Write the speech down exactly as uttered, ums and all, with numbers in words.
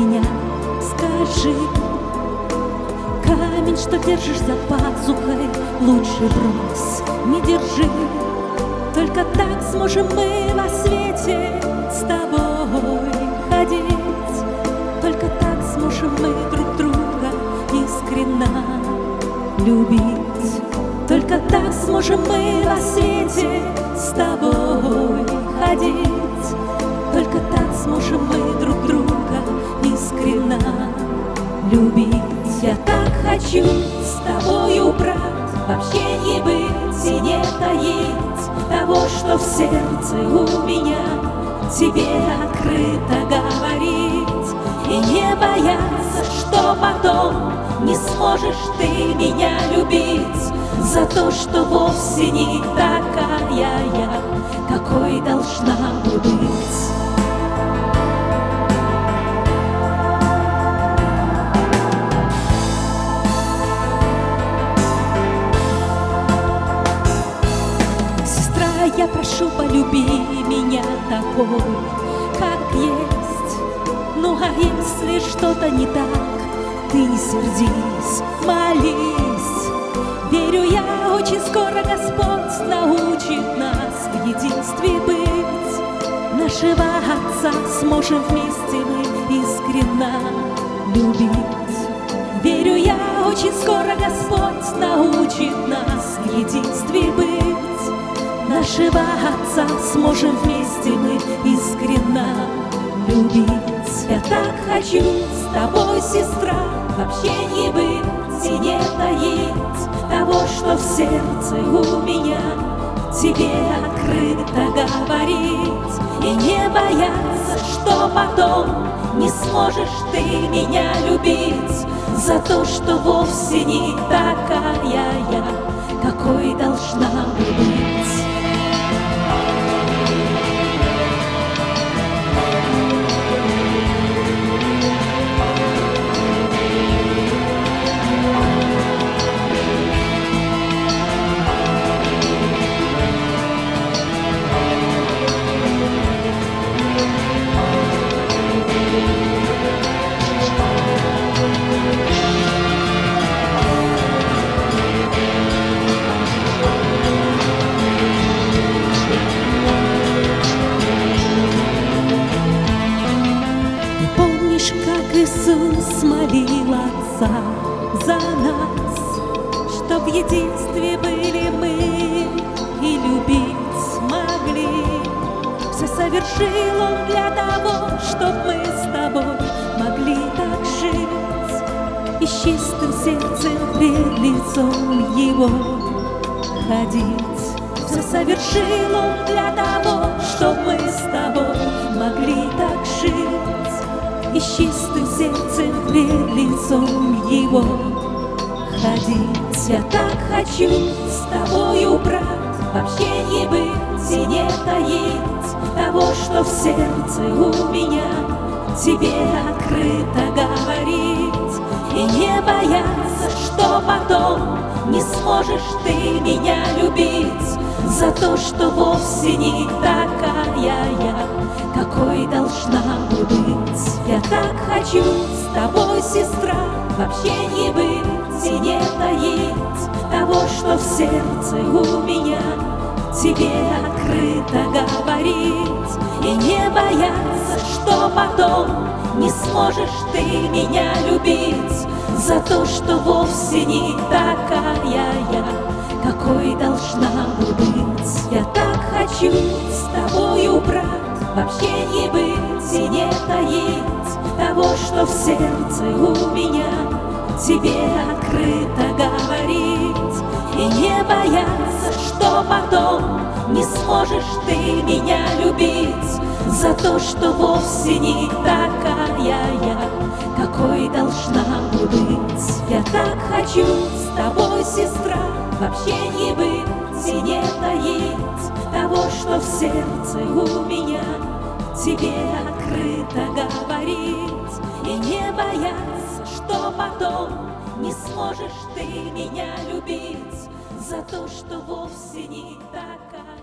меня, скажи. Камень, что держишь за пазухой, лучше брось, не держи. Только так сможем мы во свете с тобой ходить. Только так сможем мы друг друга искренно любить. Только так сможем мы во свете с тобой ходить. Только так сможем мы друг друга искренно любить. Я так хочу с тобою, брат, вообще не быть и не таить того, что в сердце у меня, тебе открыто говорить. И не бояться, что потом не сможешь ты меня любить за то, что вовсе не такая я, какой должна бы быть. Я прошу, полюби меня такой, как есть. Ну а если что-то не так, ты не сердись, молись. Верю я, очень скоро Господь научит нас в единстве быть. Нашего Отца сможем вместе мы искренно любить. Верю я, очень скоро Господь научит нас в единстве быть. Нашего Отца сможем вместе мы искренно любить. Я так хочу с тобой, сестра, вообще не быть и не таить того, что в сердце у меня, тебе открыто говорить. И не бояться, что потом не сможешь ты меня любить за то, что вовсе не такая я, какой должна быть. Как Иисус молил Отца за нас, чтоб в единстве были мы и любить могли. Все совершил Он для того, чтоб мы с тобой могли так жить и с чистым сердцем пред лицом Его ходить. Все совершил Он для того, чтоб мы с тобой могли так жить и с чистым сердцем пред лицом Его ходить. Я так хочу с тобою, брат, вообще не быть и не таить того, что в сердце у меня, тебе открыто говорить. И не бояться, что потом не сможешь ты меня любить за то, что вовсе не такая я, какой должна бы быть. Я так хочу с тобой, сестра, вообще не быть и не таить того, что в сердце у меня, тебе открыто говорить. И не бояться, что потом не сможешь ты меня любить за то, что вовсе не такая я, какой должна бы быть. Я так хочу с тобою, брат, вообще не быть и не таить того, что в сердце у меня, тебе открыто говорить. И не бояться, что потом не сможешь ты меня любить за то, что вовсе не такая я, какой должна бы быть. Я так хочу с тобой, сестра, вообще не быть и не таить того, что в сердце у меня, тебе открыто говорить. И не бояться, что потом не сможешь ты меня любить за то, что вовсе не такая